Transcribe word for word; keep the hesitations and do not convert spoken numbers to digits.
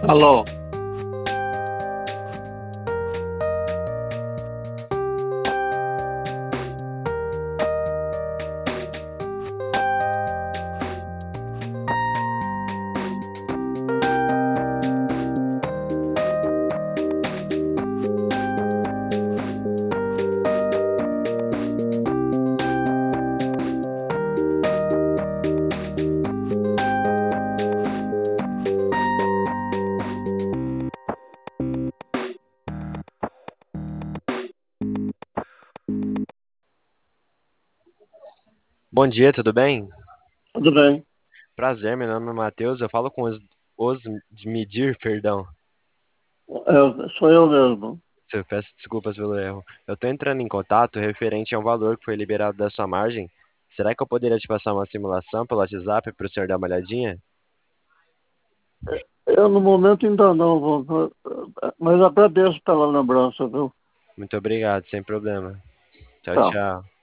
Alô, Bom dia, tudo bem? tudo bem? Prazer, meu nome é Matheus, eu falo com os, os de medir, perdão. Eu, sou eu mesmo. Eu peço desculpas pelo erro. Eu estou entrando em contato referente a um valor que foi liberado da sua margem. Será que eu poderia te passar uma simulação pelo WhatsApp para o senhor dar uma olhadinha? Eu, no momento, ainda não vou, vou- mas agradeço pela lembrança, viu? Muito obrigado, sem problema. Tchau, Tchau. tchau.